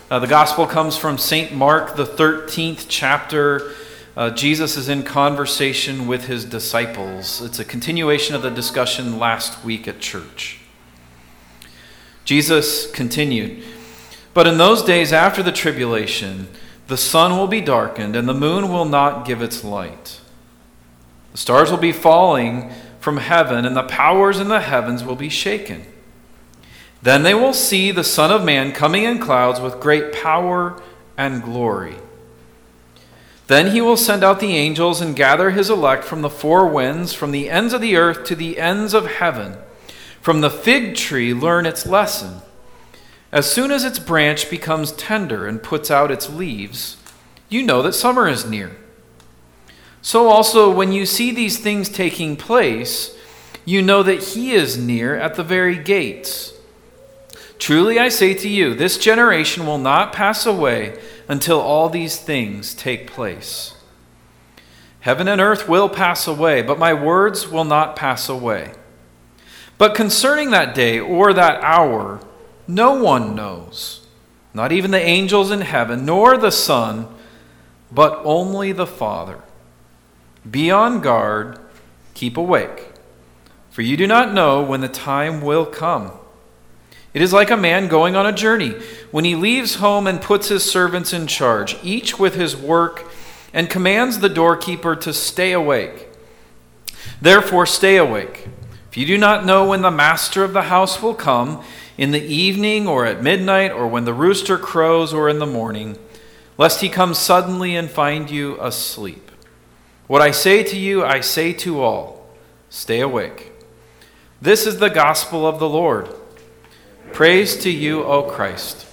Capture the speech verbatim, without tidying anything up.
Uh, the gospel comes from Saint Mark, the thirteenth chapter. Uh, Jesus is in conversation with his disciples. It's a continuation of the discussion last week at church. Jesus continued, "But in those days after the tribulation, the sun will be darkened, and the moon will not give its light. The stars will be falling from heaven, and the powers in the heavens will be shaken. Then they will see the Son of Man coming in clouds with great power and glory. Then he will send out the angels and gather his elect from the four winds, from the ends of the earth to the ends of heaven. From the fig tree learn its lesson. As soon as its branch becomes tender and puts out its leaves, you know that summer is near. So also when you see these things taking place, you know that he is near at the very gates. Truly I say to you, this generation will not pass away until all these things take place. Heaven and earth will pass away, but my words will not pass away. But concerning that day or that hour, no one knows, not even the angels in heaven, nor the Son, but only the Father. Be on guard, keep awake, for you do not know when the time will come. It is like a man going on a journey, when he leaves home and puts his servants in charge, each with his work, and commands the doorkeeper to stay awake. Therefore stay awake, for you do not know when the master of the house will come, in the evening or at midnight, or when the rooster crows or in the morning, lest he come suddenly and find you asleep. What I say to you, I say to all, stay awake. This is the gospel of the Lord. Praise to you, O Christ.